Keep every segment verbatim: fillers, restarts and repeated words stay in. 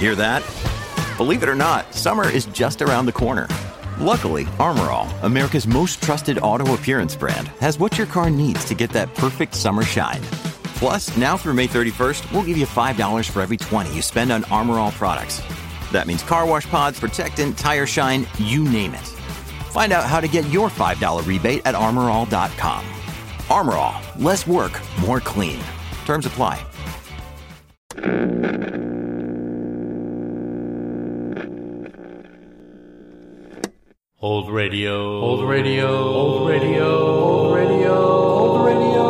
Hear that? Believe it or not, summer is just around the corner. Luckily, Armor All, America's most trusted auto appearance brand, has what your car needs to get that perfect summer shine. Plus, now through May thirty-first, we'll give you five dollars for every twenty you spend on Armor All products. That means car wash pods, protectant, tire shine, you name it. Find out how to get your five dollars rebate at armor all dot com. Armor All, less work, more clean. Terms apply. Old radio, old radio, old radio, old radio, old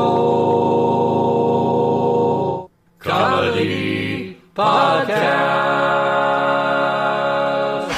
radio, comedy podcast.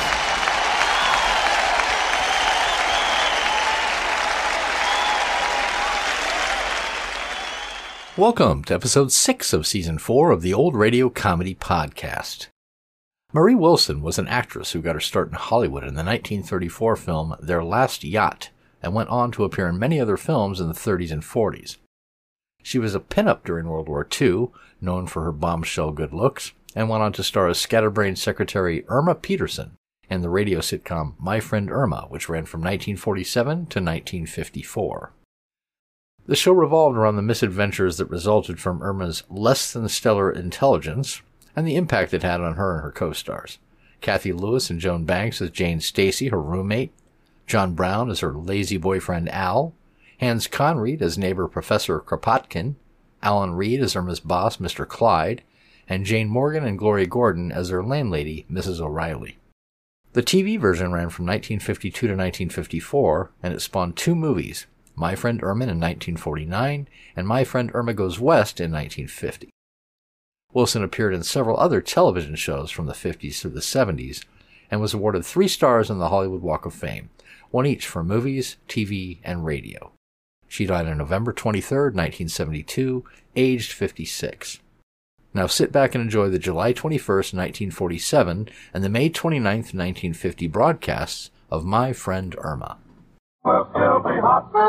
Welcome to episode six of season four of the Old Radio Comedy Podcast. Marie Wilson was an actress who got her start in Hollywood in the nineteen thirty-four film Their Last Yacht, and went on to appear in many other films in the thirties and forties. She was a pinup during World War Two, known for her bombshell good looks, and went on to star as scatterbrained secretary Irma Peterson in the radio sitcom My Friend Irma, which ran from nineteen forty-seven to nineteen fifty-four. The show revolved around the misadventures that resulted from Irma's less-than-stellar intelligence, and the impact it had on her and her co-stars. Kathy Lewis and Joan Banks as Jane Stacy, her roommate, John Brown as her lazy boyfriend Al, Hans Conried as neighbor Professor Kropotkin, Alan Reed as Irma's boss, Mister Clyde, and Jane Morgan and Gloria Gordon as her landlady, Missus O'Reilly. The T V version ran from nineteen fifty-two to nineteen fifty-four, and it spawned two movies, My Friend Irma in nineteen forty-nine and My Friend Irma Goes West in nineteen fifty. Wilson appeared in several other television shows from the fifties through the seventies, and was awarded three stars on the Hollywood Walk of Fame, one each for movies, T V, and radio. She died on November twenty-third, nineteen seventy-two, aged fifty-six. Now sit back and enjoy the July twenty-first, nineteen forty-seven, and the May twenty-ninth, nineteen fifty broadcasts of My Friend Irma. Will still be hot. My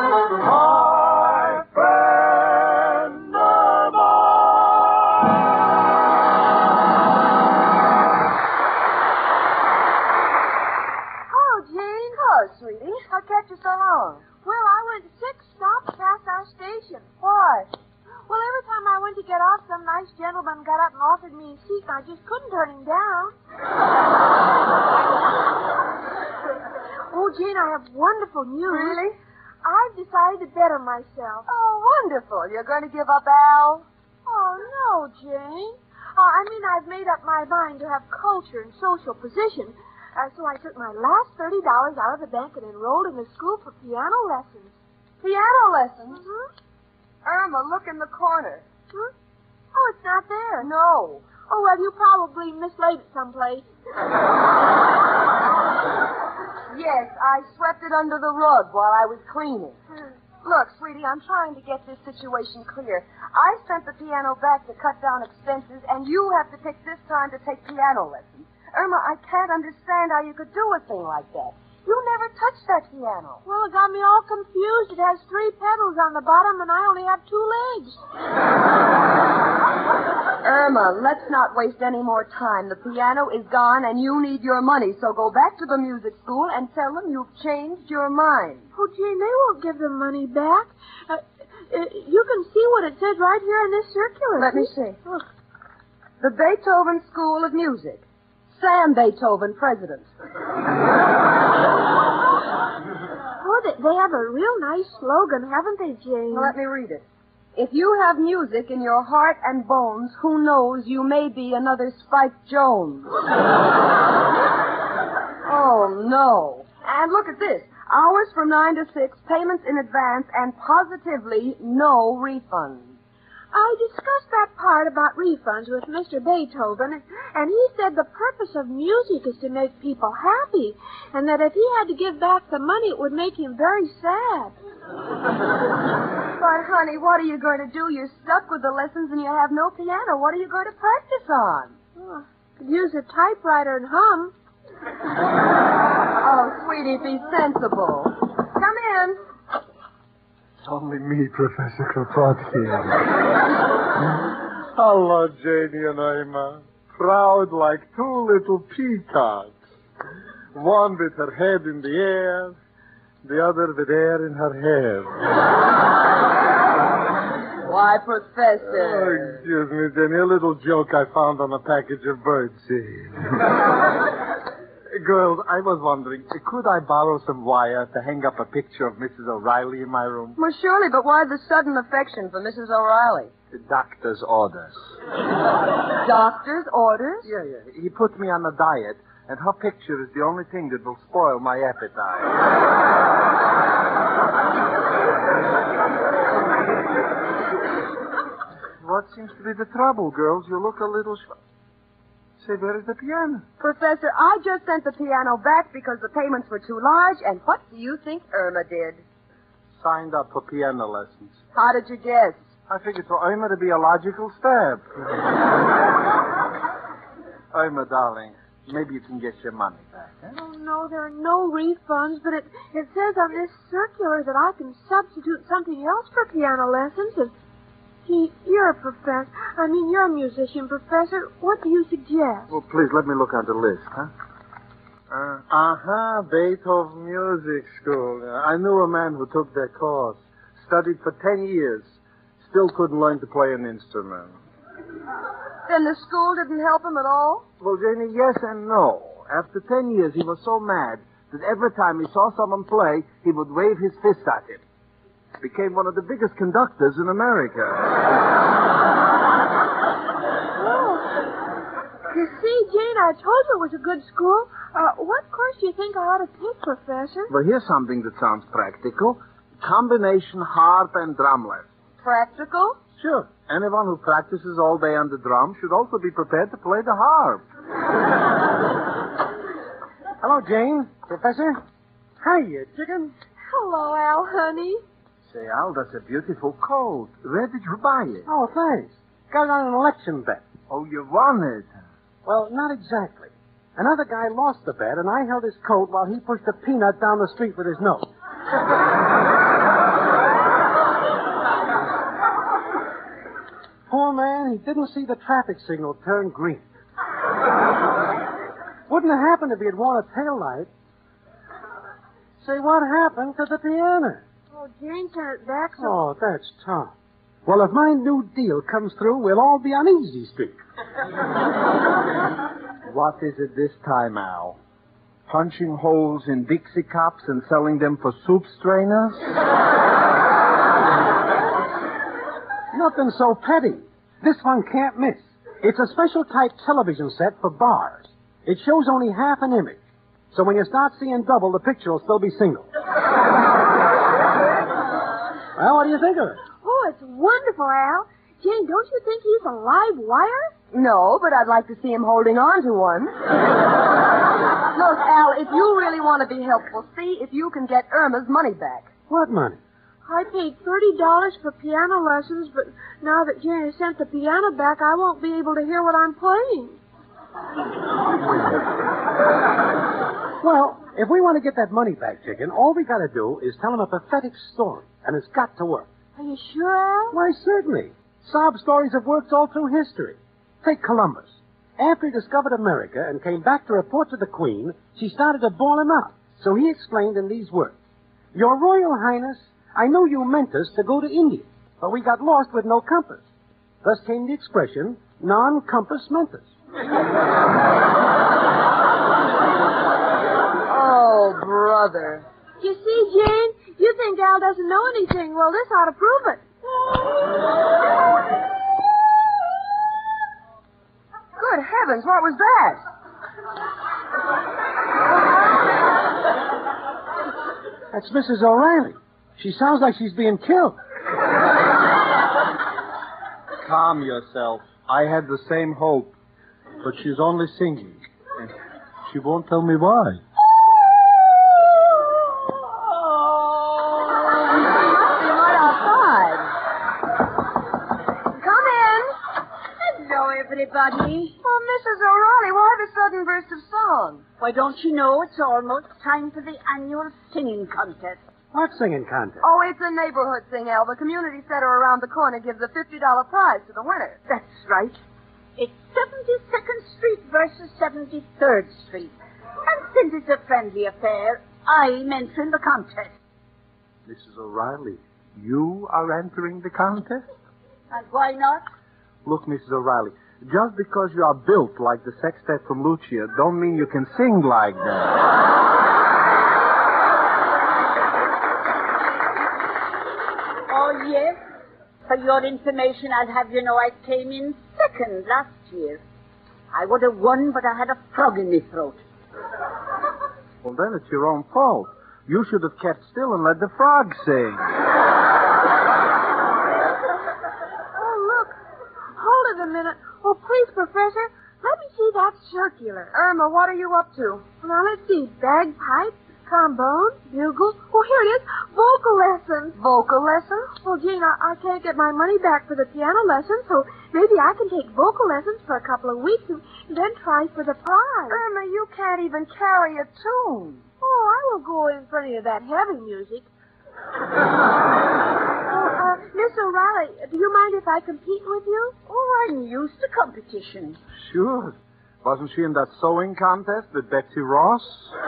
friend Irma. Oh, Jane. Hello, sweetie. What kept you so long? Well, I went six stops past our station. Why? Well, every time I went to get off, some nice gentleman got up and offered me a seat, and I just couldn't turn him down. Oh, Jane, I have wonderful news. Really? I've decided to better myself. Oh, wonderful. You're going to give up Al? Oh, no, Jane. Uh, I mean, I've made up my mind to have culture and social position. Uh, so I took my last thirty dollars out of the bank and enrolled in a school for piano lessons. Piano lessons? Mm-hmm. Irma, look in the corner. Huh? Oh, it's not there. No. Oh, well, you probably mislaid it someplace. Yes, I swept it under the rug while I was cleaning. Hmm. Look, sweetie, I'm trying to get this situation clear. I sent the piano back to cut down expenses, and you have to pick this time to take piano lessons. Irma, I can't understand how you could do a thing like that. You never touched that piano. Well, it got me all confused. It has three pedals on the bottom, and I only have two legs. Irma, let's not waste any more time. The piano is gone, and you need your money, so go back to the music school and tell them you've changed your mind. Oh, Jane, they won't give the money back. Uh, uh, you can see what it says right here in this circular. Let me see. Look. The Beethoven School of Music. Sam Beethoven, president. Oh, they, they have a real nice slogan, haven't they, Jane? Well, let me read it. If you have music in your heart and bones, who knows, you may be another Spike Jones. Oh, no. And look at this. Hours from nine to six, payments in advance, and positively no refunds. I discussed that part about refunds with Mister Beethoven, and he said the purpose of music is to make people happy, and that if he had to give back the money, it would make him very sad. But, honey, what are you going to do? You're stuck with the lessons and you have no piano. What are you going to practice on? Oh, could use a typewriter and hum. Oh, sweetie, be sensible. Come in. Only me, Professor Kropotkin. Hello, Janie and Irma. proud like two little peacocks. One with her head in the air, the other with air in her hair. Why, Oh, Professor. excuse me, Jenny, a little joke I found on a package of birdseed. Girls, I was wondering, could I borrow some wire to hang up a picture of Missus O'Reilly in my room? Well, surely, but why the sudden affection for Missus O'Reilly? The doctor's orders. Doctor's orders? Yeah, yeah. He put me on a diet, and her picture is the only thing that will spoil my appetite. What seems to be the trouble, girls? You look a little... Sh- Say, where is the piano? Professor, I just sent the piano back because the payments were too large, and what do you think Irma did? Signed up for piano lessons. How did you guess? I figured for Irma to be a logical step. Irma, darling, maybe you can get your money back. Huh? Oh, no, there are no refunds, but it, it says on this circular that I can substitute something else for piano lessons. And, gee, you're a professor. I mean, you're a musician, Professor. What do you suggest? Well, please, let me look on the list, huh? Uh, uh-huh, Beethoven Music School. Uh, I knew a man who took that course. Studied for ten years. Still couldn't learn to play an instrument. Then the school didn't help him at all? Well, Janie, yes and no. After ten years, he was so mad that every time he saw someone play, he would wave his fist at him. Became one of the biggest conductors in America. Oh. You see, Jane, I told you it was a good school. Uh, what course do you think I ought to take, Professor? Well, here's something that sounds practical. Combination harp and drum lesson. Practical? Sure. Anyone who practices all day on the drum should also be prepared to play the harp. Hello, Jane. Professor. Hiya, chicken. Hello, Al, honey. Say, Al, that's a beautiful coat. Where did you buy it? Oh, thanks. Got it on an election bet. Oh, you won it. Well, not exactly. Another guy lost the bet, and I held his coat while he pushed a peanut down the street with his nose. Poor man, he didn't see the traffic signal turn green. Wouldn't have happened if he had worn a tail light. Say, what happened to the piano? Oh, Jane sent it back, so... Oh, that's tough. Well, if my new deal comes through, we'll all be on Easy Street. What is it this time, Al? Punching holes in Dixie cups and selling them for soup strainers? Nothing so petty. This one can't miss. It's a special type television set for bars. It shows only half an image. So when you start seeing double, the picture will still be single. Well, what do you think of it? Oh, it's wonderful, Al. Jane, don't you think he's a live wire? No, but I'd like to see him holding on to one. Look, Al, if you really want to be helpful, see if you can get Irma's money back. What money? I paid thirty dollars for piano lessons, but now that Jane has sent the piano back, I won't be able to hear what I'm playing. Well, if we want to get that money back, chicken, all we got to do is tell him a pathetic story, and it's got to work. Are you sure, Al? Why, certainly. Sob stories have worked all through history. Take Columbus. After he discovered America and came back to report to the Queen, she started to bawl him out. So he explained in these words. Your Royal Highness, I know you meant us to go to India, but we got lost with no compass. Thus came the expression, non-compass mentis. Oh, brother. You see, Jane, you think Al doesn't know anything. Well, this ought to prove it. Good heavens, what was that? That's Missus O'Reilly. She sounds like she's being killed. Calm yourself. I had the same hope. But she's only singing. And she won't tell me why. Everybody. Oh, Missus O'Reilly, why the sudden burst of song? Why, don't you know it's almost time for the annual singing contest? What singing contest? Oh, it's a neighborhood thing, Al. The community center around the corner gives a fifty dollar prize to the winner. That's right. It's seventy-second Street versus seventy-third Street. And since it's a friendly affair, I'm entering the contest. Missus O'Reilly, you are entering the contest? And why not? Look, Missus O'Reilly, just because you are built like the sextet from Lucia don't mean you can sing like that. Oh, yes. For your information, I'll have you know I came in second last year. I would have won, but I had a frog in my throat. Well, then it's your own fault. You should have kept still and let the frog sing. Oh, look. Hold it a minute. Oh, please, Professor. Let me see that circular. Irma, what are you up to? Now, let's see. Bagpipe, trombone, bugle. Oh, here it is. Vocal lessons. Vocal lessons? Well, Jane, I, I can't get my money back for the piano lessons, so maybe I can take vocal lessons for a couple of weeks and then try for the prize. Irma, you can't even carry a tune. Oh, I will go in for any of that heavy music. oh, uh, Miss O'Reilly, do you mind if I compete with you? Oh, I'm used to competition. Sure. Wasn't she in that sewing contest with Betsy Ross?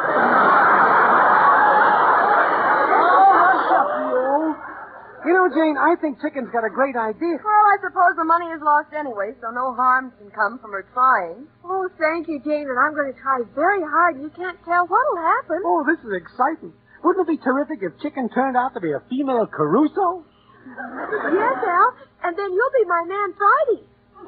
You know, Jane, I think Chicken's got a great idea. Well, I suppose the money is lost anyway, so no harm can come from her trying. Oh, thank you, Jane, and I'm going to try very hard. You can't tell what'll happen. Oh, this is exciting. Wouldn't it be terrific if Chicken turned out to be a female Caruso? Yes, Al, and then you'll be my man Friday.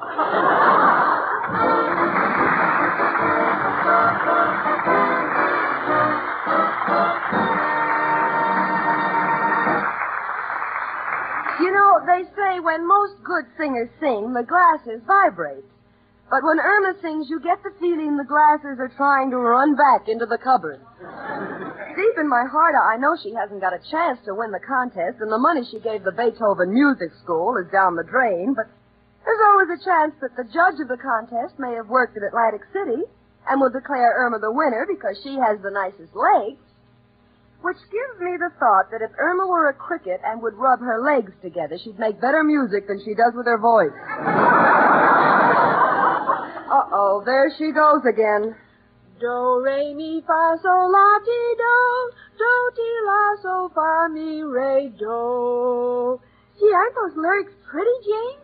You know, they say when most good singers sing, the glasses vibrate. But when Irma sings, you get the feeling the glasses are trying to run back into the cupboard. Deep in my heart, I know she hasn't got a chance to win the contest, and the money she gave the Beethoven Music School is down the drain, but there's always a chance that the judge of the contest may have worked at Atlantic City and will declare Irma the winner because she has the nicest legs. Which gives me the thought that if Irma were a cricket and would rub her legs together, she'd make better music than she does with her voice. Uh-oh, there she goes again. Do, re, mi, fa, sol, la, ti, do. Do, ti, la, sol, fa, mi, re, do. Gee, aren't those lyrics pretty, Jane?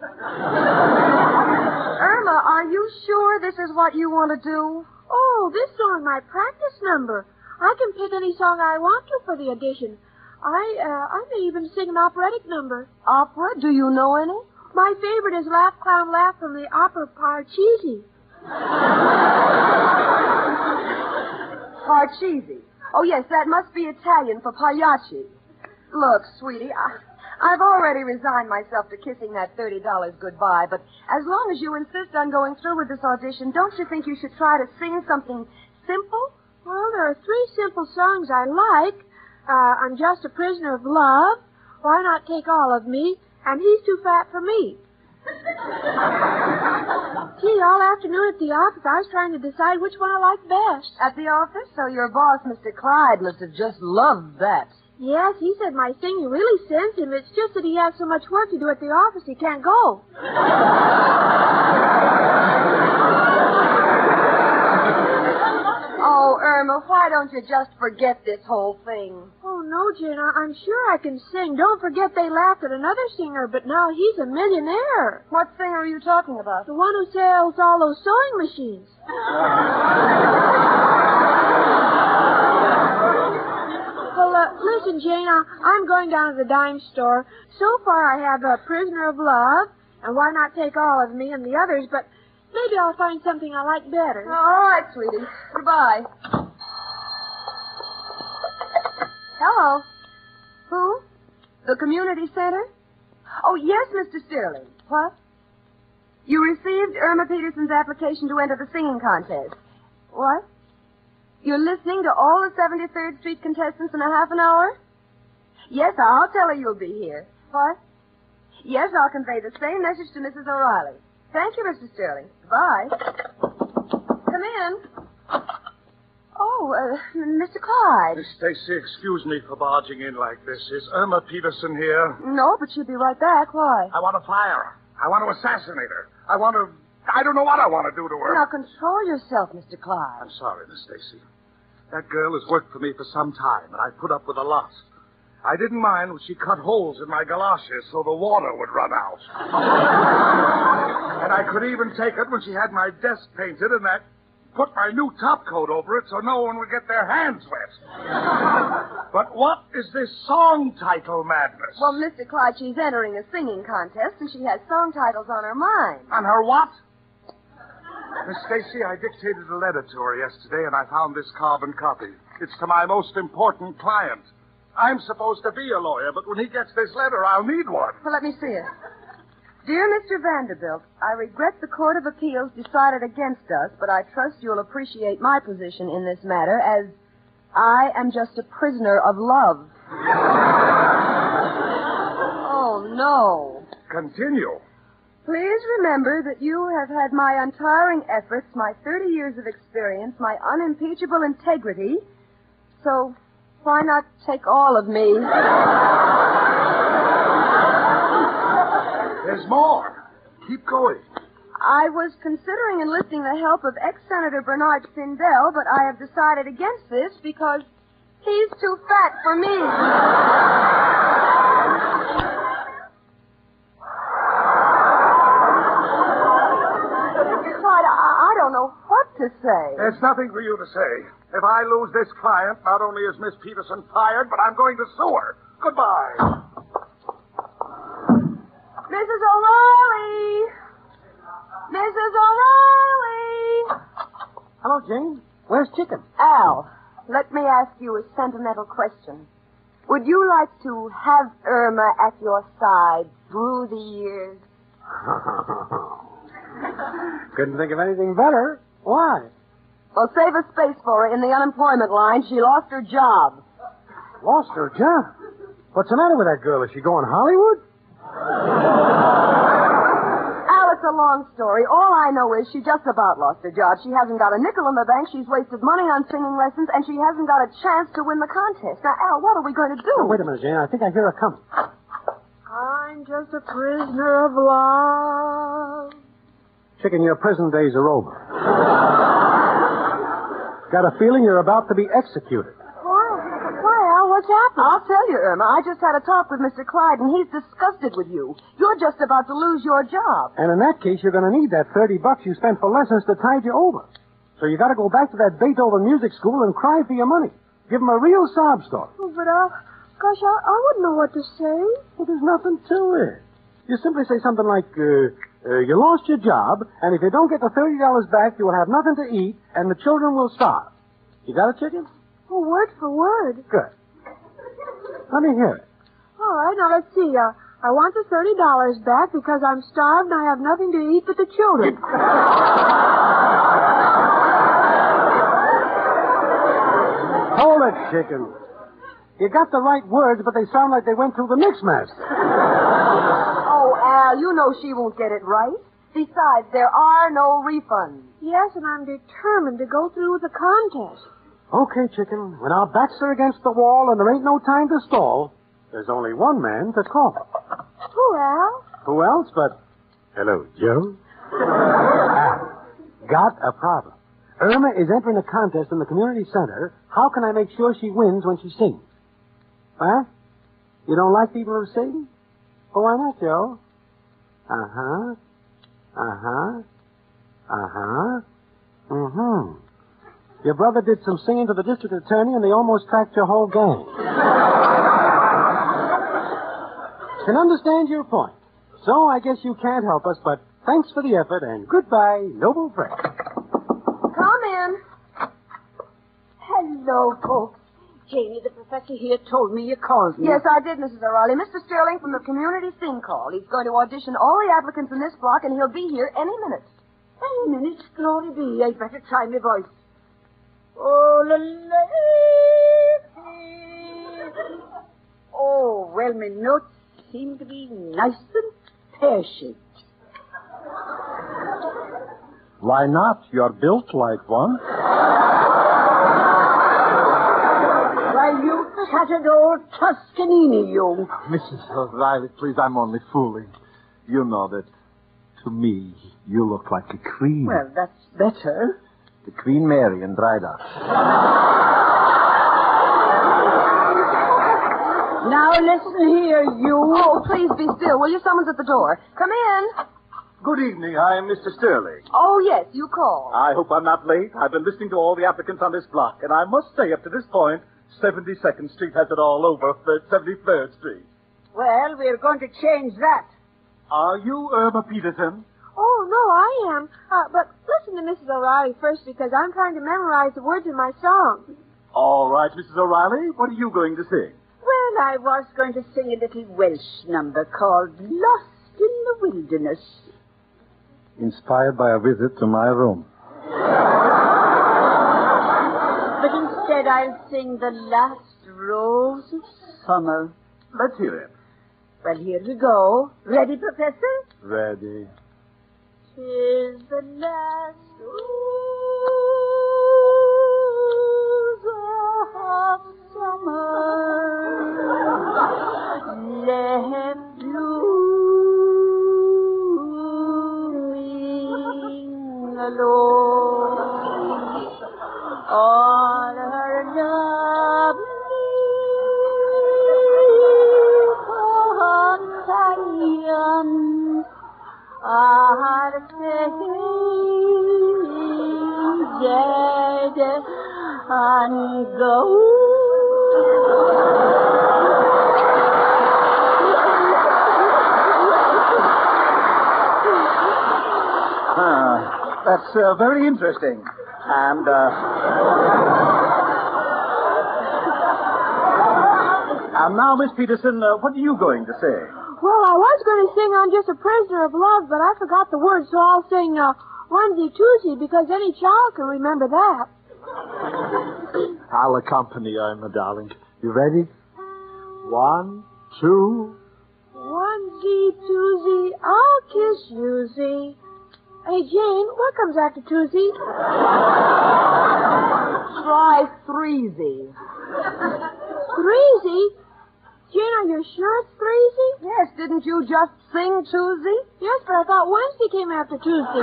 Irma, are you sure this is what you want to do? Oh, this song, my practice number. I can pick any song I want to for the audition. I, uh, I may even sing an operatic number. Opera? Do you know any? My favorite is Laugh, Clown, Laugh from the opera Parcheesi. Parcheesi. Oh, yes, that must be Italian for Pagliacci. Look, sweetie, I, I've already resigned myself to kissing that thirty dollars goodbye, but as long as you insist on going through with this audition, don't you think you should try to sing something simple? Well, there are three simple songs I like. Uh, I'm Just a Prisoner of Love, Why Not Take All of Me, and He's Too Fat for Me. Gee, all afternoon at the office, I was trying to decide which one I liked best. At the office? So your boss, Mister Clyde, must have just loved that. Yes, he said my singing really sends him. It's just that he has so much work to do at the office he can't go. Oh, Irma, why don't you just forget this whole thing? Oh, no, Jane, I- I'm sure I can sing. Don't forget they laughed at another singer, but now he's a millionaire. What singer are you talking about? The one who sells all those sewing machines. Well, uh, listen, Jane, I- I'm going down to the dime store. So far I have a Prisoner of Love, and Why Not Take All of Me and the others, but maybe I'll find something I like better. Oh, all right, sweetie. Goodbye. Hello. Who? The community center? Oh, yes, Mister Sterling. What? You received Irma Peterson's application to enter the singing contest. What? You're listening to all the seventy-third Street contestants in a half an hour? Yes, I'll tell her you'll be here. What? Yes, I'll convey the same message to Missus O'Reilly. Thank you, Mister Sterling. Goodbye. Come in. Oh, uh, Mister Clyde. Miss Stacy, excuse me for barging in like this. Is Irma Peterson here? No, but she'll be right back. Why? I want to fire her. I want to assassinate her. I want to I don't know what I want to do to her. Now, control yourself, Mister Clyde. I'm sorry, Miss Stacy. That girl has worked for me for some time, and I put up with a lot. I didn't mind when she cut holes in my galoshes so the water would run out. And I could even take it when she had my desk painted and that put my new top coat over it so no one would get their hands wet. But what is this song title madness? Well, Mister Clyde, she's entering a singing contest, and she has song titles on her mind. On her what? Miss Stacy, I dictated a letter to her yesterday, and I found this carbon copy. It's to my most important client. I'm supposed to be a lawyer, but when he gets this letter, I'll need one. Well, let me see it. Dear Mister Vanderbilt, I regret the Court of Appeals decided against us, but I trust you'll appreciate my position in this matter, as I am just a prisoner of love. Oh, no. Continue. Please remember that you have had my untiring efforts, my thirty years of experience, my unimpeachable integrity, so why not take all of me? There's more. Keep going. I was considering enlisting the help of ex-Senator Bernard Sindel, but I have decided against this because he's too fat for me. Clyde, I, I don't know what to say. There's nothing for you to say. If I lose this client, not only is Miss Peterson fired, but I'm going to sue her. Goodbye. Missus O'Reilly! Missus O'Reilly! Hello, Jane. Where's Chicken? Al, let me ask you a sentimental question. Would you like to have Irma at your side through the years? Couldn't think of anything better. Why? Well, save a space for her in the unemployment line. She lost her job. Lost her job? What's the matter with that girl? Is she going Hollywood? Al, it's a long story. All I know is she just about lost her job. She hasn't got a nickel in the bank. She's wasted money on singing lessons, and she hasn't got a chance to win the contest. Now, Al, what are we going to do? Oh, wait a minute, Jane. I think I hear her coming. I'm just a prisoner of love. Chicken, your prison days are over. Got a feeling you're about to be executed. Why? Why, Al? What's happened? I'll tell you, Irma. I just had a talk with Mister Clyde, and he's disgusted with you. You're just about to lose your job. And in that case, you're going to need that thirty bucks you spent for lessons to tide you over. So you got to go back to that Beethoven music school and cry for your money. Give them a real sob story. Oh, but, uh, gosh, I, I wouldn't know what to say. Well, there's nothing to it. You simply say something like, uh, uh, you lost your job, and if you don't get the thirty dollars back, you will have nothing to eat, and the children will starve. You got it, Chicken? Oh, word for word. Good. Let me hear it. All right, now let's see. Uh, I want the thirty dollars back because I'm starved and I have nothing to eat but the children. Hold it, Chicken. You got the right words, but they sound like they went through the mixmaster. Oh, Al, you know she won't get it right. Besides, there are no refunds. Yes, and I'm determined to go through with the contest. Okay, Chicken. When our backs are against the wall and there ain't no time to stall, there's only one man to call. Who, Al? Who else but... Hello, Joe. Al, got a problem. Irma is entering a contest in the community center. How can I make sure she wins when she sings? Huh? You don't like people who sing? Well, why not, Joe? Uh-huh. Uh-huh. Uh-huh. Mm-hmm. Your brother did some singing to the district attorney, and they almost tracked your whole gang. Can understand your point. So I guess you can't help us, but thanks for the effort, and goodbye, noble friend. Come in. Hello, folks. Janie, the professor here told me you called me. Yes, I did, Missus O'Reilly. Mister Sterling from the community sing call. He's going to audition all the applicants in this block, and he'll be here any minute. Any minute? Glory be. I'd better try my voice. Oh, la, la, oh, well, my notes seem to be nice and pear-shaped. Why not? You're built like one. Why, you tattered old Toscanini, you. Missus O'Reilly, please, I'm only fooling. You know that To me, you look like a queen. Well, that's better. The Queen Mary in Dry Dock. Now listen here, you. Oh, please be still, will you? Someone's at the door. Come in. Good evening. I am Mister Sterling. Oh, yes, you called. I hope I'm not late. I've been listening to all the applicants on this block, and I must say, up to this point, seventy-second Street has it all over for seventy-third Street. Well, we're going to change that. Are you Irma Peterson? Oh, no, I am. Uh, but listen to Missus O'Reilly first, because I'm trying to memorize the words of my song. All right, Missus O'Reilly. What are you going to sing? Well, I was going to sing a little Welsh number called Lost in the Wilderness. Inspired by a visit to my room. But instead I'll sing The Last Rose of Summer. Let's hear it. Well, here we go. Ready, Professor? Ready. 'Tis the last rose of summer left blooming alone. All her lovely companions are fading dead and Ah, that's uh, very interesting. And, uh... and now, Miss Peterson, uh, what are you going to say? Well, I was going to sing I'm Just a Prisoner of Love, but I forgot the words, so I'll sing uh, Onesie Twosie, because any child can remember that. I'll accompany you, my darling. You ready? One, two. Onesie Twosie, I'll kiss yousie. Hey, Jane, what comes after Twosie? Try threesie. Threesie? Jane, are you sure it's threesie? Yes, didn't you just sing Twosie? Yes, but I thought Wednesday came after Tuesday.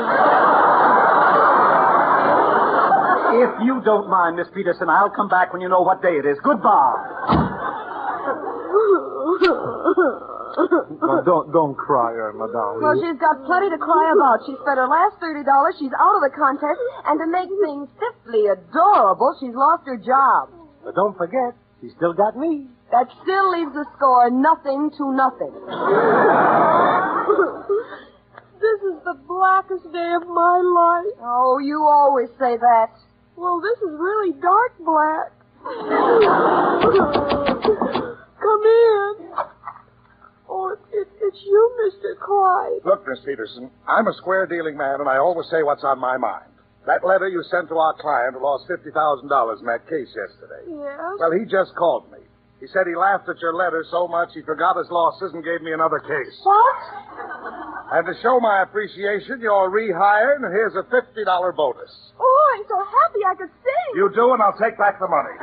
If you don't mind, Miss Peterson, I'll come back when you know what day it is. Goodbye. Well, don't don't cry, Irma, darling. Well, she's got plenty to cry about. She spent her last thirty dollars. She's out of the contest. And to make things simply adorable, she's lost her job. But don't forget, she still got me. That still leaves the score nothing to nothing. This is the blackest day of my life. Oh, you always say that. Well, this is really dark black. Come in. Oh, it, it, it's you, Mister Clyde. Look, Miss Peterson, I'm a square-dealing man, and I always say what's on my mind. That letter you sent to our client who lost fifty thousand dollars in that case yesterday. Yes? Well, he just called me. He said he laughed at your letter so much he forgot his losses and gave me another case. What? And to show my appreciation, you're rehired, and here's a fifty dollars bonus. Oh, I'm so happy I could sing. You do, and I'll take back the money.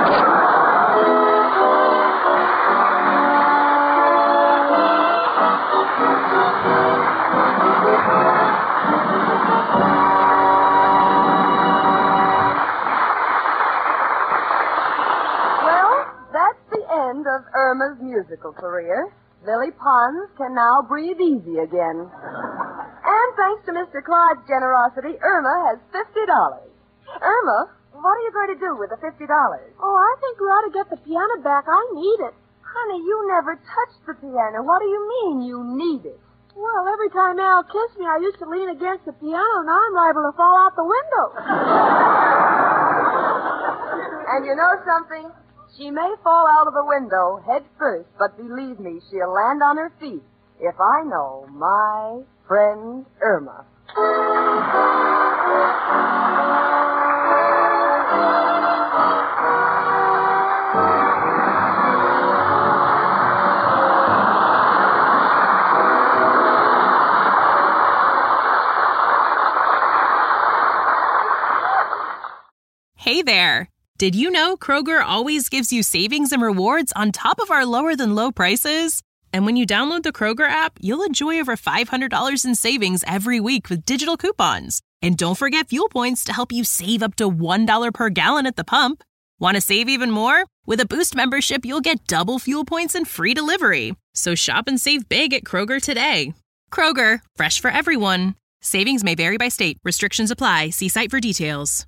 Of Irma's musical career, Lily Pons can now breathe easy again. And thanks to Mister Clyde's generosity, Irma has fifty dollars. Irma, what are you going to do with the fifty dollars? Oh, I think we ought to get the piano back. I need it. Honey, you never touched the piano. What do you mean you need it? Well, every time Al kissed me, I used to lean against the piano. Now I'm liable to fall out the window. And you know something? She may fall out of the window head first, but believe me, she'll land on her feet if I know my friend Irma. Hey there. Did you know Kroger always gives you savings and rewards on top of our lower-than-low prices? And when you download the Kroger app, you'll enjoy over five hundred dollars in savings every week with digital coupons. And don't forget fuel points to help you save up to one dollar per gallon at the pump. Want to save even more? With a Boost membership, you'll get double fuel points and free delivery. So shop and save big at Kroger today. Kroger, fresh for everyone. Savings may vary by state. Restrictions apply. See site for details.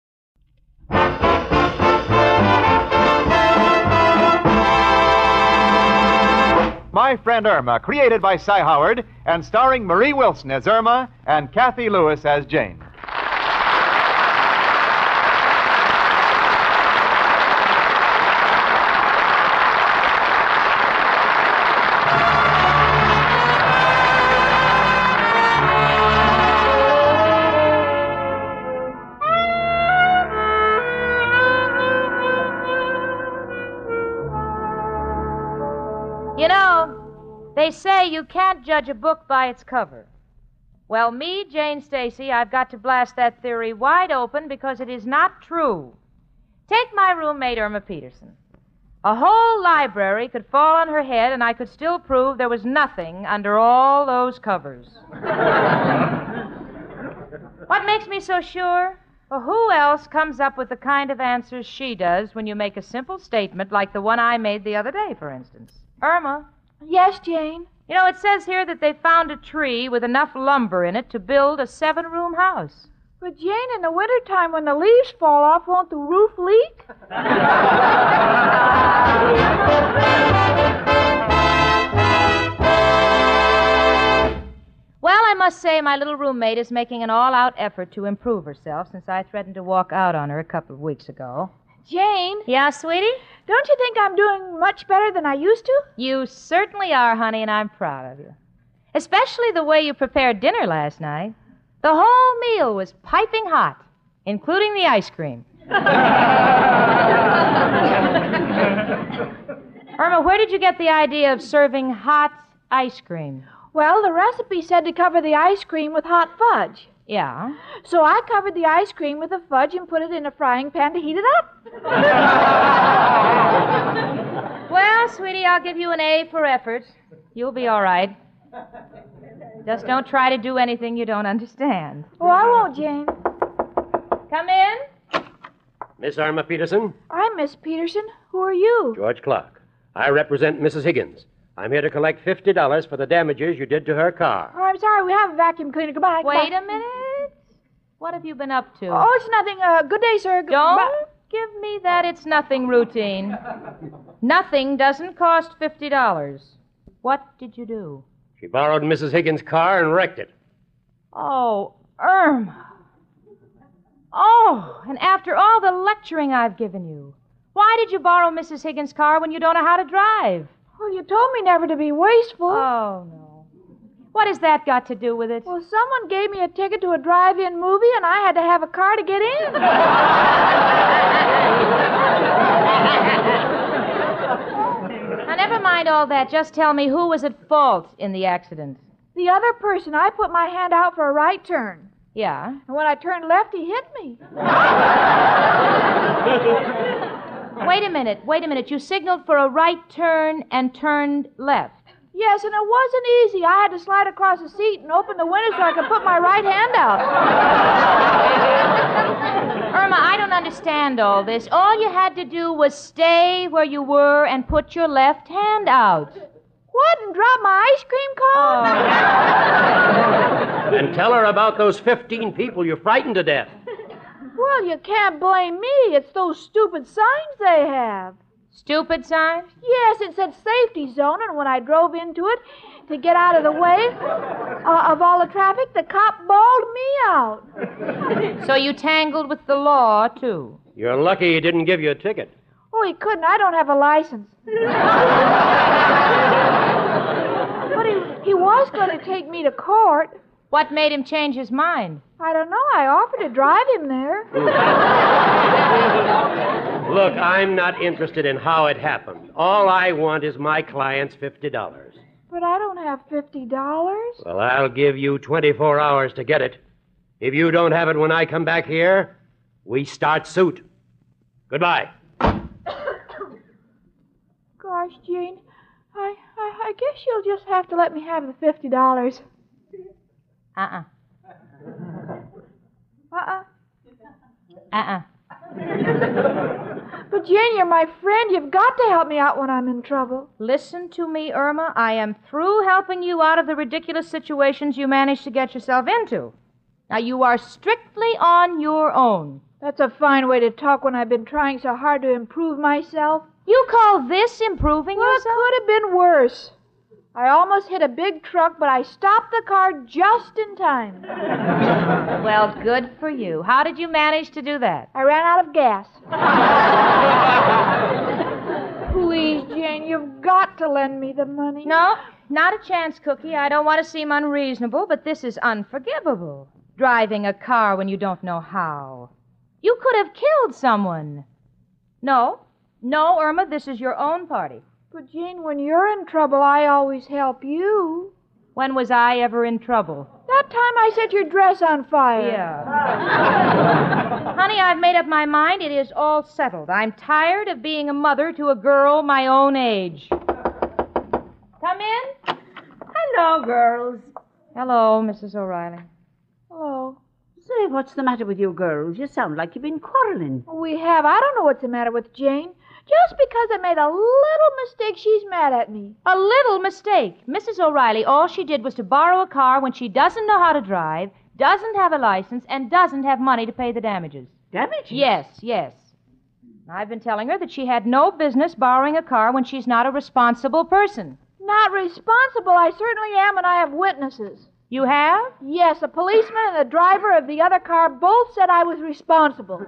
My Friend Irma, created by Cy Howard and starring Marie Wilson as Irma and Kathy Lewis as Jane. You know, they say you can't judge a book by its cover. Well, me, Jane Stacy, I've got to blast that theory wide open because it is not true. Take my roommate, Irma Peterson. A whole library could fall on her head, and I could still prove there was nothing under all those covers. What makes me so sure? Well, who else comes up with the kind of answers she does when you make a simple statement like the one I made the other day, for instance? Irma? Yes, Jane? You know, it says here that they found a tree with enough lumber in it to build a seven-room house. But, Jane, in the wintertime when the leaves fall off, won't the roof leak? Well, I must say my little roommate is making an all-out effort to improve herself since I threatened to walk out on her a couple of weeks ago. Jane? Yeah, sweetie? Don't you think I'm doing much better than I used to? You certainly are, honey, and I'm proud of you. Especially the way you prepared dinner last night. The whole meal was piping hot, including the ice cream. Irma, where did you get the idea of serving hot ice cream? Well, the recipe said to cover the ice cream with hot fudge. Yeah? So I covered the ice cream with the fudge and put it in a frying pan to heat it up. Well, sweetie, I'll give you an A for effort. You'll be all right. Just don't try to do anything you don't understand. Oh, I won't, Jane. Come in. Miss Irma Peterson? I'm Miss Peterson. Who are you? George Clark. I represent Missus Higgins. I'm here to collect fifty dollars for the damages you did to her car. Oh, I'm sorry. We have a vacuum cleaner. Goodbye. Wait Goodbye. a minute. What have you been up to? Oh, it's nothing. Uh, good day, sir. Don't Goodbye. give me that it's nothing routine. Nothing doesn't cost fifty dollars. What did you do? She borrowed Missus Higgins' car and wrecked it. Oh, Irma. Oh, and after all the lecturing I've given you, why did you borrow Missus Higgins' car when you don't know how to drive? Well, you told me never to be wasteful. Oh, no. What has that got to do with it? Well, someone gave me a ticket to a drive-in movie, and I had to have a car to get in. Now, never mind all that. Just tell me who was at fault in the accident. The other person, I put my hand out for a right turn. Yeah? And when I turned left, he hit me. Wait a minute, wait a minute. You signaled for a right turn and turned left. Yes, and it wasn't easy. I had to slide across the seat and open the window so I could put my right hand out. Irma, I don't understand all this. All you had to do was stay where you were and put your left hand out. What, and drop my ice cream cone? Oh. And tell her about those fifteen people you frightened to death. Well, you can't blame me. It's those stupid signs they have. Stupid signs? Yes, it said safety zone, and when I drove into it to get out of the way uh, of all the traffic, the cop bawled me out. So you tangled with the law, too. You're lucky he didn't give you a ticket. Oh, he couldn't. I don't have a license. But he, he was going to take me to court. What made him change his mind? I don't know. I offered to drive him there. Look, I'm not interested in how it happened. All I want is my client's fifty dollars. But I don't have fifty dollars. Well, I'll give you twenty-four hours to get it. If you don't have it when I come back here, we start suit. Goodbye. Gosh, Jane, I, I, I guess you'll just have to let me have the fifty dollars. Uh-uh. Uh-uh. Uh-uh. But, Jane, you're my friend. You've got to help me out when I'm in trouble. Listen to me, Irma. I am through helping you out of the ridiculous situations you managed to get yourself into. Now, you are strictly on your own. That's a fine way to talk when I've been trying so hard to improve myself. You call this improving well, yourself? Well, it could have been worse. I almost hit a big truck, but I stopped the car just in time. Well, good for you. How did you manage to do that? I ran out of gas. Please, Jane, you've got to lend me the money. No, not a chance, Cookie. I don't want to seem unreasonable, but this is unforgivable. Driving a car when you don't know how. You could have killed someone. No, no, Irma, this is your own party. But, Jane, when you're in trouble, I always help you. When was I ever in trouble? That time I set your dress on fire. Yeah. Honey, I've made up my mind. It is all settled. I'm tired of being a mother to a girl my own age. Come in. Hello, girls. Hello, Missus O'Reilly. Hello. Say, what's the matter with you girls? You sound like you've been quarreling. We have. I don't know what's the matter with Jane. Just because I made a little mistake, she's mad at me. A little mistake? Missus O'Reilly, all she did was to borrow a car when she doesn't know how to drive, doesn't have a license, and doesn't have money to pay the damages. Damages? Yes, yes. I've been telling her that she had no business borrowing a car when she's not a responsible person. Not responsible? I certainly am, and I have witnesses. You have? Yes, a policeman and the driver of the other car both said I was responsible.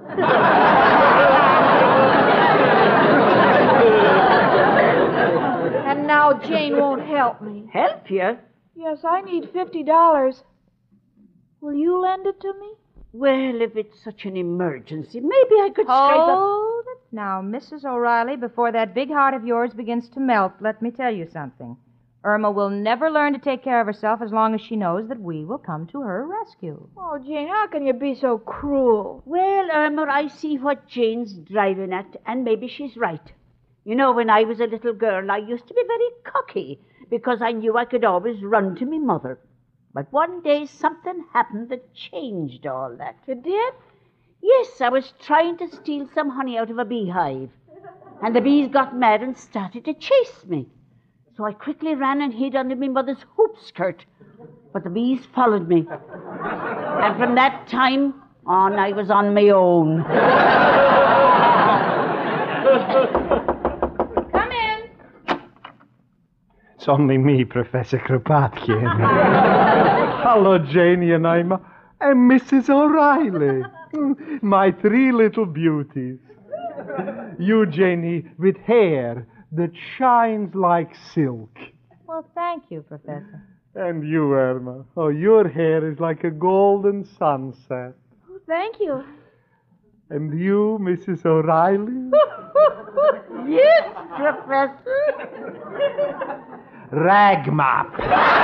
And now Jane won't help me. Help you? Yes, I need fifty dollars. Will you lend it to me? Well, if it's such an emergency, maybe I could scrape up... Hold it now, Missus O'Reilly. Before that big heart of yours begins to melt, let me tell you something. Irma will never learn to take care of herself as long as she knows that we will come to her rescue. Oh, Jane, how can you be so cruel? Well, Irma, I see what Jane's driving at, and maybe she's right. You know, when I was a little girl, I used to be very cocky because I knew I could always run to me mother. But one day something happened that changed all that. It did? Yes, I was trying to steal some honey out of a beehive, and the bees got mad and started to chase me. So I quickly ran and hid under my mother's hoop skirt. But the bees followed me. And from that time on, I was on my own. Come in. It's only me, Professor Kropotkin. Hello, Janie and Irma. And Missus O'Reilly. My three little beauties. You, Janie, with hair that shines like silk. Well, thank you, Professor. And you, Irma. Oh, your hair is like a golden sunset. Oh, thank you. And you, Missus O'Reilly? Yes, Professor. Ragmop.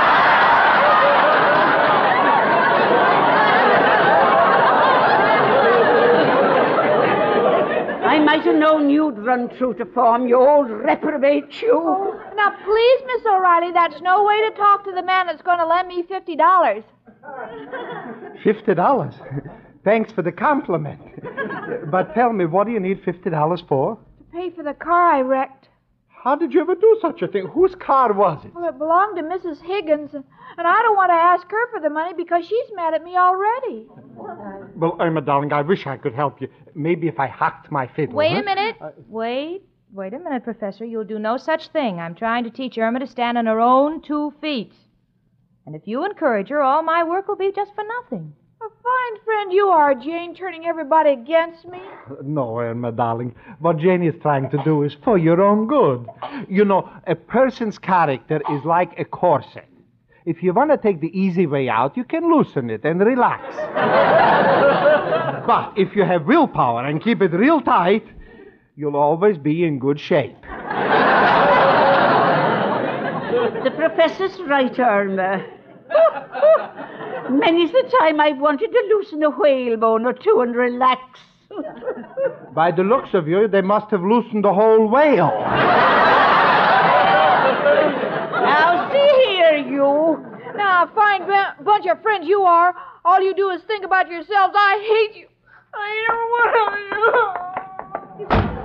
I might have known you'd run true to form, you old reprobate, you. Oh, now, please, Miss O'Reilly, that's no way to talk to the man that's going to lend me fifty dollars. Fifty dollars? Thanks for the compliment. But tell me, what do you need fifty dollars for? To pay for the car I wrecked. How did you ever do such a thing? Whose car was it? Well, it belonged to Missus Higgins, and, and I don't want to ask her for the money because she's mad at me already. Well, Irma, darling, I wish I could help you. Maybe if I hacked my fiddle. Wait huh? a minute. Uh, wait. Wait a minute, Professor. You'll do no such thing. I'm trying to teach Irma to stand on her own two feet. And if you encourage her, all my work will be just for nothing. A fine friend you are, Jane, turning everybody against me. No, Irma, darling. What Jane is trying to do is for your own good. You know, a person's character is like a corset. If you want to take the easy way out, you can loosen it and relax. But if you have willpower and keep it real tight, you'll always be in good shape. The professor's right, Irma. Many's the time I've wanted to loosen a whalebone or two and relax. By the looks of you, they must have loosened the whole whale. a fine b- bunch of friends you are. All you do is think about yourselves. I hate you. I hate every one of you.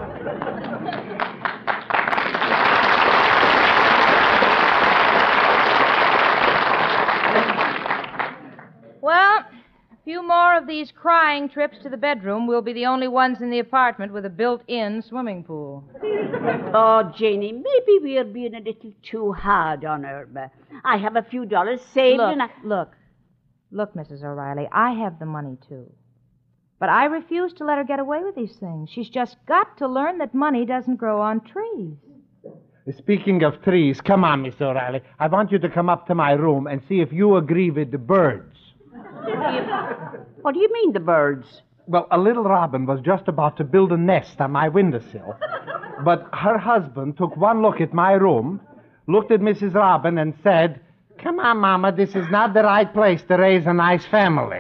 Well, a few more of these crying trips to the bedroom. We'll be the only ones in the apartment with a built-in swimming pool. Oh, Janie, maybe we're being a little too hard on Irma. I have a few dollars saved Look, and I... look. Look, Missus O'Reilly, I have the money, too. But I refuse to let her get away with these things. She's just got to learn that money doesn't grow on trees. Speaking of trees, come on, Miss O'Reilly. I want you to come up to my room and see if you agree with the birds. What do you mean, the birds? Well, a little robin was just about to build a nest on my windowsill. But her husband took one look at my room, looked at Missus Robin, and said, "Come on, Mama, this is not the right place to raise a nice family."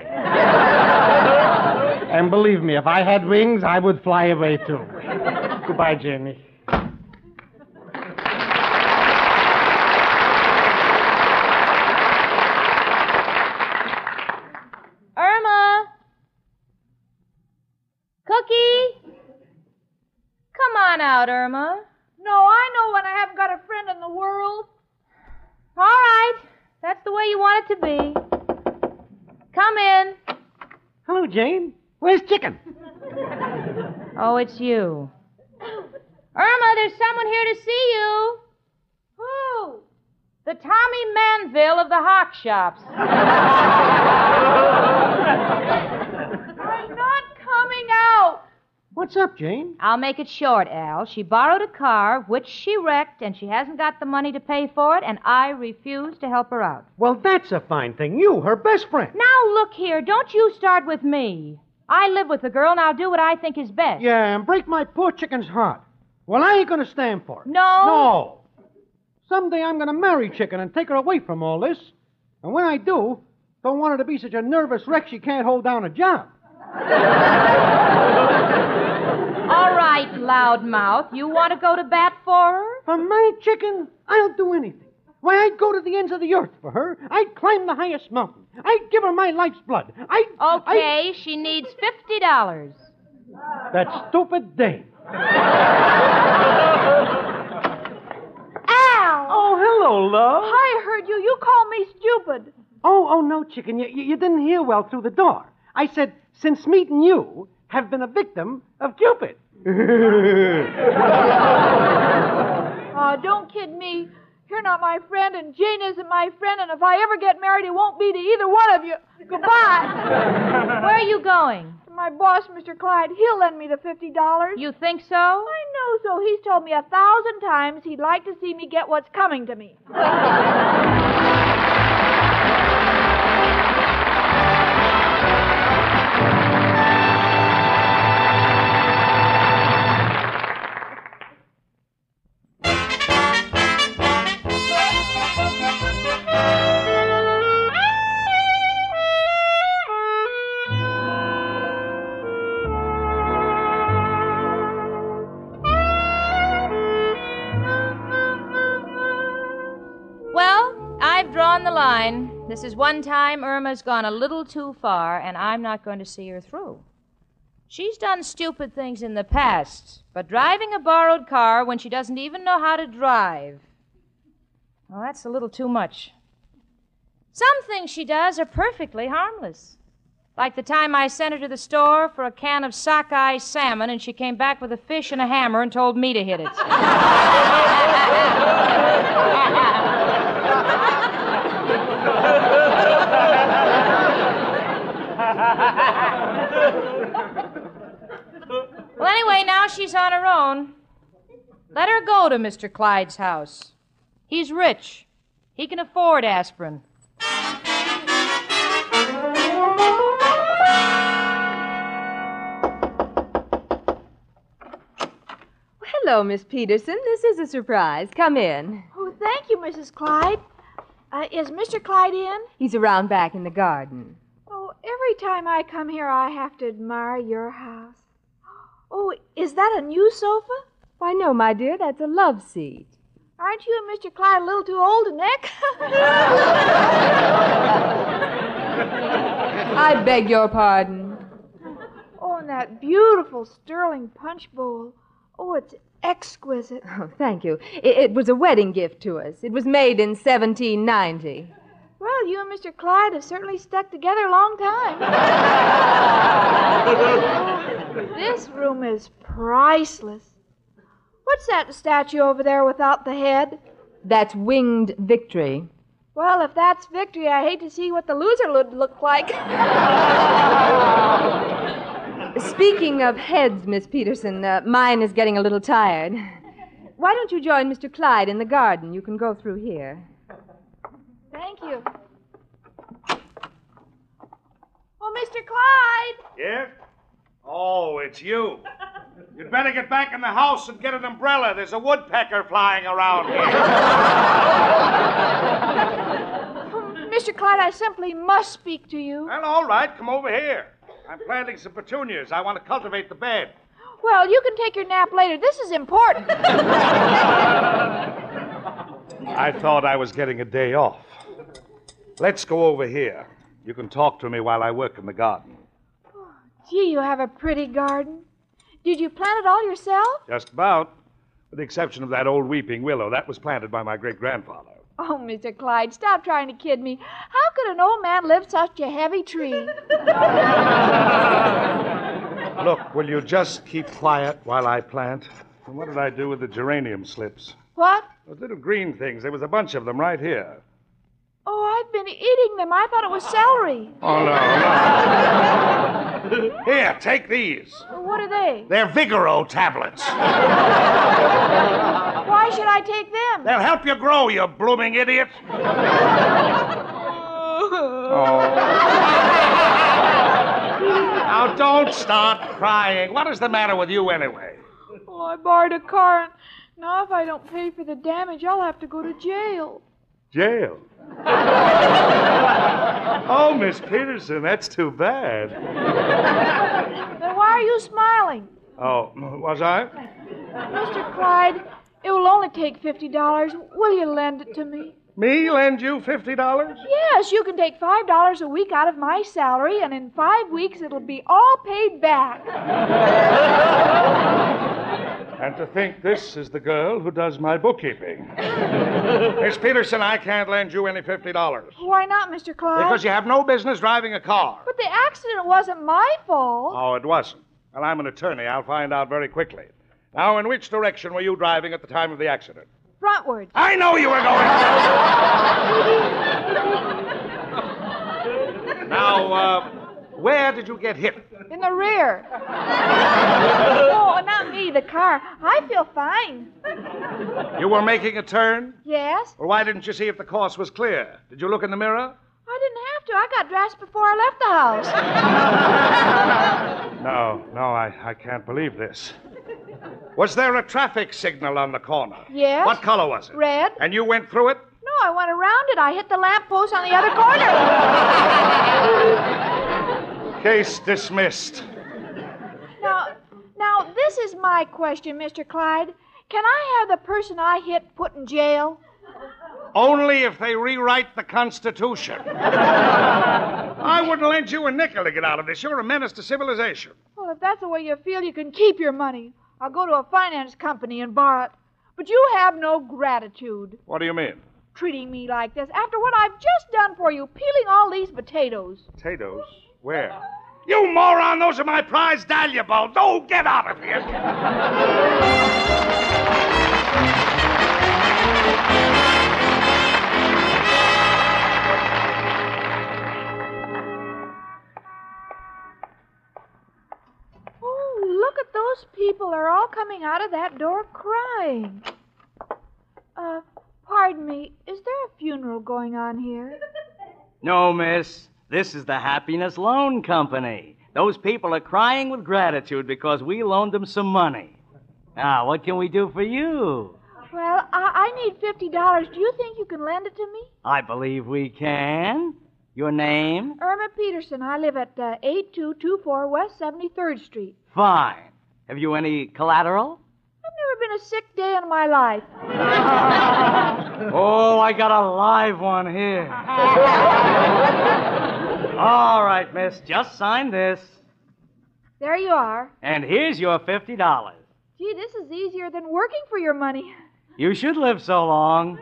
And believe me, if I had wings, I would fly away, too. Goodbye, Jenny. Irma! Cookie! Come on out, Irma. No, I know when I haven't got a friend in the world. All right. That's the way you want it to be. Come in. Hello, Jane. Where's Chicken? Oh, it's you. Irma, there's someone here to see you. Who? The Tommy Manville of the Hawk Shops. I'm not coming out. What's up, Jane? I'll make it short, Al. She borrowed a car, which she wrecked, and she hasn't got the money to pay for it, and I refuse to help her out. Well, that's a fine thing. You, her best friend. Now, look here. Don't you start with me. I live with the girl, and I'll do what I think is best. Yeah, and break my poor chicken's heart. Well, I ain't going to stand for it. No? No. Someday I'm going to marry Chicken and take her away from all this. And when I do, don't want her to be such a nervous wreck she can't hold down a job. All right, loudmouth. You want to go to bat for her? For my Chicken, I'll do anything. Why, I'd go to the ends of the earth for her. I'd climb the highest mountain. I'd give her my life's blood. I'd... Okay, I'd... she needs fifty dollars. That stupid Dave. Al! Oh, hello, love. I heard you. You called me stupid. Oh, oh, no, Chicken. You, you, you didn't hear well through the door. I said, since meeting you, have been a victim of Cupid. Oh, don't kid me. You're not my friend, and Jane isn't my friend, and if I ever get married, it won't be to either one of you. Goodbye. Where are you going? My boss, Mister Clyde, he'll lend me the fifty dollars. You think so? I know so. He's told me a thousand times he'd like to see me get what's coming to me. The line. This is one time Irma's gone a little too far, and I'm not going to see her through. She's done stupid things in the past, but driving a borrowed car when she doesn't even know how to drive, well, that's a little too much. Some things she does are perfectly harmless. Like the time I sent her to the store for a can of sockeye salmon, and she came back with a fish and a hammer and told me to hit it. Well, anyway, now she's on her own. Let her go to Mister Clyde's house. He's rich. He can afford aspirin. Hello, Miss Peterson. This is a surprise. Come in. Oh, thank you, Missus Clyde. Uh, is Mister Clyde in? He's around back in the garden. Oh, every time I come here, I have to admire your house. Oh, is that a new sofa? Why, no, my dear, that's a love seat. Aren't you and Mister Clyde a little too old to neck? I beg your pardon. Oh, and that beautiful sterling punch bowl. Oh, it's exquisite. Oh, thank you. It, it was a wedding gift to us. It was made in seventeen ninety. Well, you and Mister Clyde have certainly stuck together a long time. This room is priceless. What's that statue over there without the head? That's Winged Victory. Well, if that's victory, I hate to see what the loser would look like. Speaking of heads, Miss Peterson, uh, mine is getting a little tired. Why don't you join Mister Clyde in the garden? You can go through here. Thank you. Oh, Mister Clyde! Yes? Oh, it's you. You'd better get back in the house and get an umbrella. There's a woodpecker flying around here. Mister Clyde, I simply must speak to you. Well, all right. Come over here. I'm planting some petunias. I want to cultivate the bed. Well, you can take your nap later. This is important. I thought I was getting a day off. Let's go over here. You can talk to me while I work in the garden. Gee, you have a pretty garden. Did you plant it all yourself? Just about. With the exception of that old weeping willow. That was planted by my great-grandfather. Oh, Mister Clyde, stop trying to kid me. How could an old man lift such a heavy tree? Look, will you just keep quiet while I plant? And what did I do with the geranium slips? What? Those little green things. There was a bunch of them right here. Oh, I've been eating them. I thought it was celery. Oh, no, no. Here, take these. What are they? They're Vigoro tablets. Why should I take them? They'll help you grow, you blooming idiot. Oh. Now, don't start crying. What is the matter with you, anyway? Well, I borrowed a car, and now if I don't pay for the damage, I'll have to go to jail. Jail? Oh, Miss Peterson, that's too bad. Then why are you smiling? Oh, was I? Mister Clyde, it will only take fifty dollars. Will you lend it to me? Me lend you fifty dollars? Yes, you can take five dollars a week out of my salary, and in five weeks it'll be all paid back. And to think this is the girl who does my bookkeeping. Miss Peterson, I can't lend you any fifty dollars. Why not, Mister Clyde? Because you have no business driving a car. But the accident wasn't my fault. Oh, it wasn't. Well, I'm an attorney. I'll find out very quickly. Now, in which direction were you driving at the time of the accident? Frontwards. I know you were going. Now, uh, where did you get hit? In the rear. Oh, not me, the car. I feel fine. You were making a turn? Yes. Well, why didn't you see if the course was clear? Did you look in the mirror? I didn't have to. I got dressed before I left the house. No, no, I, I can't believe this. Was there a traffic signal on the corner? Yes. What color was it? Red. And you went through it? No, I went around it. I hit the lamppost on the other corner. Case dismissed. Now, now, this is my question, Mister Clyde. Can I have the person I hit put in jail? Only if they rewrite the Constitution. I wouldn't lend you a nickel to get out of this. You're a menace to civilization. Well, if that's the way you feel, you can keep your money. I'll go to a finance company and borrow it. But you have no gratitude. What do you mean? Treating me like this after what I've just done for you, peeling all these potatoes. Potatoes? Where? You moron, those are my prize dahlia bulbs. Oh, get out of here. Oh, look at those people. They're all coming out of that door crying. Uh, pardon me, is there a funeral going on here? No, miss. This is the Happiness Loan Company. Those people are crying with gratitude because we loaned them some money. Now, what can we do for you? Well, I, I need fifty dollars. Do you think you can lend it to me? I believe we can. Your name? Irma Peterson. I live at uh, eight two two four West seventy-third Street. Fine. Have you any collateral? I've never been a sick day in my life. Oh, I got a live one here. All right, miss, just sign this. There you are. And here's your fifty dollars. Gee, this is easier than working for your money. You should live so long.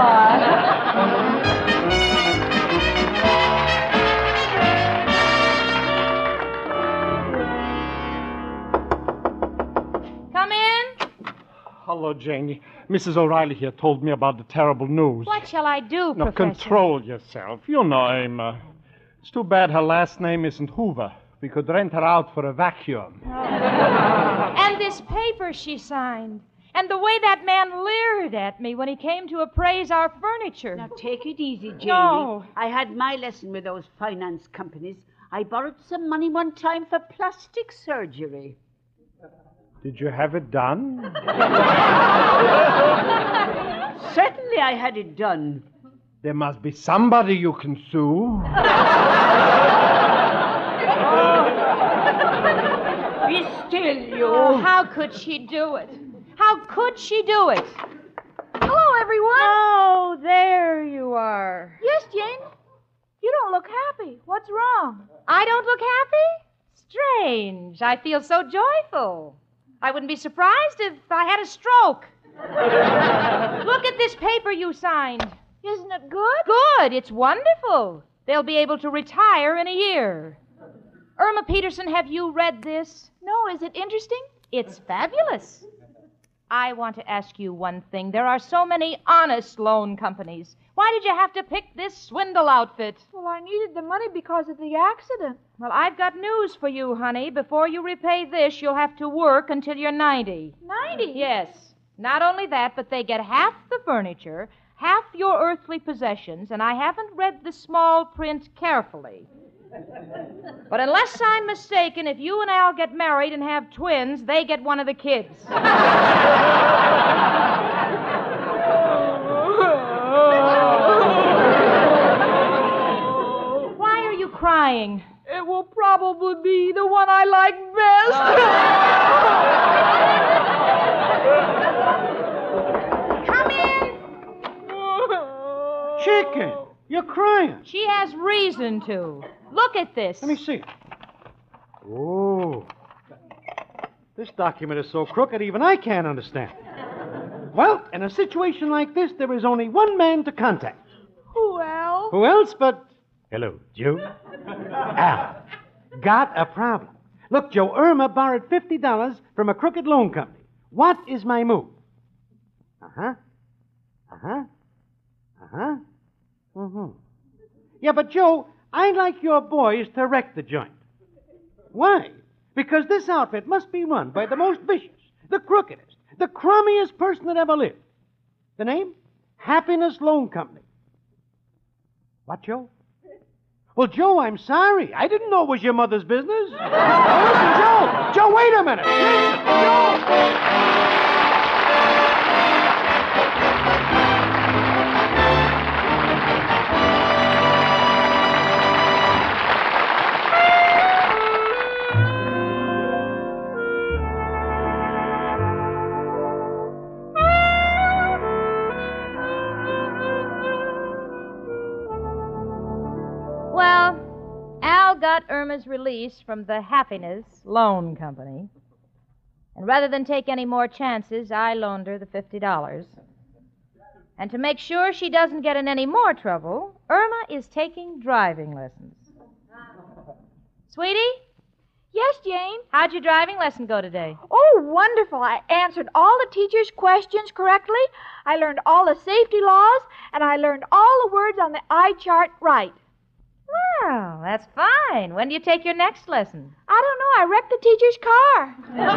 Come in. Hello, Janie. Missus O'Reilly here told me about the terrible news. What shall I do, Now, Professor? control yourself. You know, Irma. It's too bad her last name isn't Hoover. We could rent her out for a vacuum. And this paper she signed. And the way that man leered at me when he came to appraise our furniture. Now, take it easy, Janie. No. I had my lesson with those finance companies. I borrowed some money one time for plastic surgery. Did you have it done? Certainly I had it done. There must be somebody you can sue. Be still, you. Oh, how could she do it? How could she do it? Hello, everyone. Oh, there you are. Yes, Jane. You don't look happy. What's wrong? I don't look happy? Strange. I feel so joyful. I wouldn't be surprised if I had a stroke. Look at this paper you signed. Isn't it good? Good. It's wonderful. They'll be able to retire in a year. Irma Peterson, have you read this? No, is it interesting? It's fabulous. I want to ask you one thing. There are so many honest loan companies. Why did you have to pick this swindle outfit? Well, I needed the money because of the accident. Well, I've got news for you, honey. Before you repay this, you'll have to work until you're ninety. Ninety? Yes. Not only that, but they get half the furniture, half your earthly possessions, and I haven't read the small print carefully. But unless I'm mistaken, if you and Al get married and have twins, they get one of the kids. Why are you crying? It will probably be the one I like best. Come in. Chicken, you're crying. She has reason to. Look at this. Let me see it. Oh. This document is so crooked, even I can't understand it. Well, in a situation like this, there is only one man to contact. Who, Al? Who else but... Hello, Joe. Al. Got a problem. Look, Joe, Irma borrowed fifty dollars from a crooked loan company. What is my move? Uh-huh. Uh-huh. Uh-huh. Mm-hmm. Yeah, but, Joe, I'd like your boys to wreck the joint. Why? Because this outfit must be run by the most vicious, the crookedest, the crummiest person that ever lived. The name? Happiness Loan Company. What, Joe? Well, Joe, I'm sorry. I didn't know it was your mother's business. Now, listen, Joe. Joe, wait a minute. Listen, Joe. Well, Al got Irma's release from the Happiness Loan Company. And rather than take any more chances, I loaned her the fifty dollars. And to make sure she doesn't get in any more trouble, Irma is taking driving lessons. Sweetie? Yes, Jane? How'd your driving lesson go today? Oh, wonderful. I answered all the teacher's questions correctly. I learned all the safety laws, and I learned all the words on the eye chart right. Well, that's fine. When do you take your next lesson? I don't know. I wrecked the teacher's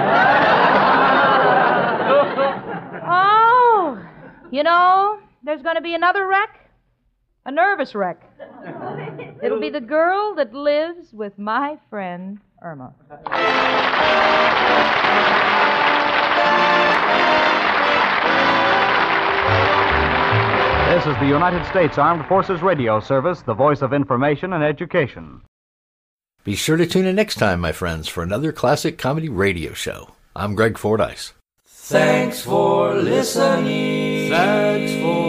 car. Oh, you know, there's going to be another wreck. A nervous wreck. It'll be the girl that lives with my friend Irma. This is the United States Armed Forces Radio Service, the voice of information and education. Be sure to tune in next time, my friends, for another classic comedy radio show. I'm Greg Fordyce. Thanks for listening. Thanks for